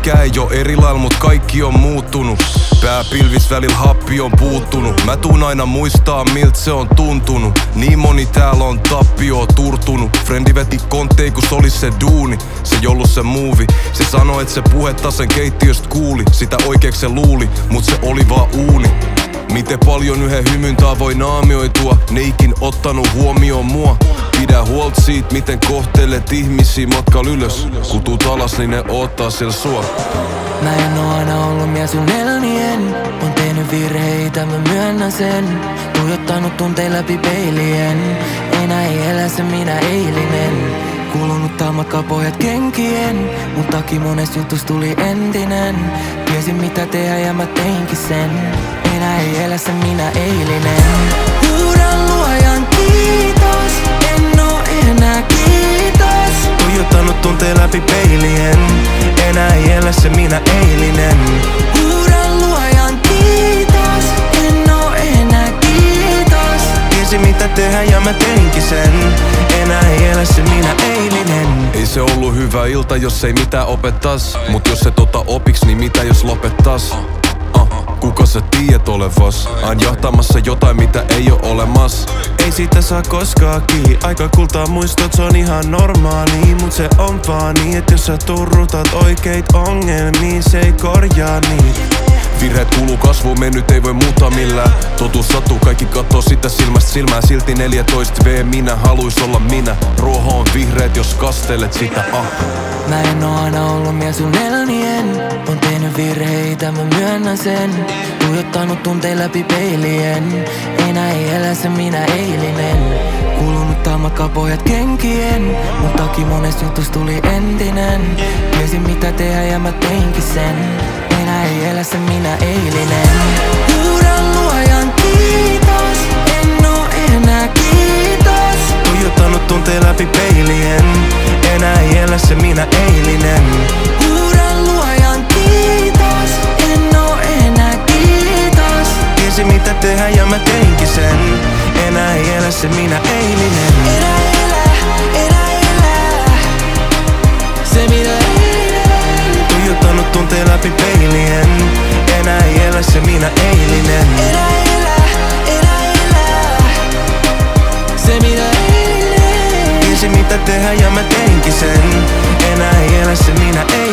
Mikään ei oo eri lailla, mut kaikki on muuttunut. Pää pilvis välillä happi on puuttunut. Mä tuun aina muistaa miltä se on tuntunut. Niin moni täällä on tappio turtunut. Frendi veti konttei kun olis se duuni. Se ei ollu se muuvi. Se sanoi et se puhetta sen keittiöstä kuuli. Sitä oikeeks se luuli, mut se oli vaan uuni. Miten paljon yhden hymyntaa voi naamioitua. Ne ikin ottanut huomioon mua. Pidä huolt siitä miten kohtelet ihmisiä matkalla ylös. Kun tuut alas niin ne oottaa siellä sua. Mä en oo aina ollut mies sun elnien. On tehnyt virheitä, mä myönnän sen. Tuijottanut tunteen läpi peilien. Enää ei elä se minä eilinen. Kulunut tää pohjat kenkien. Mun takia monesta jutus tuli entinen. Tiesin mitä tehdä ja mä teinkin sen. Enää ei elä se minä eilinen. Huudan luojan kiitos. En oo enää kiitos. Tuijottanut tunteen läpi peilien. Enää ei elä se minä eilinen. Huudan luojan kiitos. En oo enää kiitos. Tiesin mitä tehdä ja mä teinkin sen. Enää ei elä se minä eilinen. Ei se ollu hyvä ilta jos ei mitään opettas. Mut jos et ota opiks niin mitä jos lopettas? Kuka sä tiedät olevas? Aina jahtamassa jotain mitä ei oo olemas. Ei siitä saa koskaan kiinni. Aika kultaa muistot, se on ihan normaali. Mut se on vaan niin, et jos sä turrutat oikeit ongelmia, se ei korjaa niitä. Virheet kuuluu kasvuun, mennyt ei voi muuta millään. Totuus sattuu, kaikki kattoo sitä silmästä silmään. Silti 14V, minä haluis olla minä. Ruoho on vihreät, jos kastelet sitä, Mä en oo aina ollut mies sun elnien. On tehnyt virheitä, mä myönnän sen. Tuijottanut tunteen läpi peilien. Enää ei elä se minä eilinen. Kulunut tää pohjat kenkien. Mun takia monesta jutus tuli entinen. Tiesin mitä tehdä ja mä teinkin sen. Enää ei elä se minä eilinen. Huudan luojan kiitos. En oo enää kiitos. Tuijottanut tunteen läpi peilien. Enää ei elä se minä eilinen. Huudan luojan kiitos. En oo enää kiitos. Tiesin mitä tehdä ja mä teinkin sen. Enää ei elä se minä eilinen. Enää elä se minä eilinen. Tuijottanut tunteen läpi peilien. Enää ei elä se minä eilinen. Enää elä se minä eilinen. Tiesin mitä tehdä ja mä teinkin sen. Enää ei elä se minä eilinen.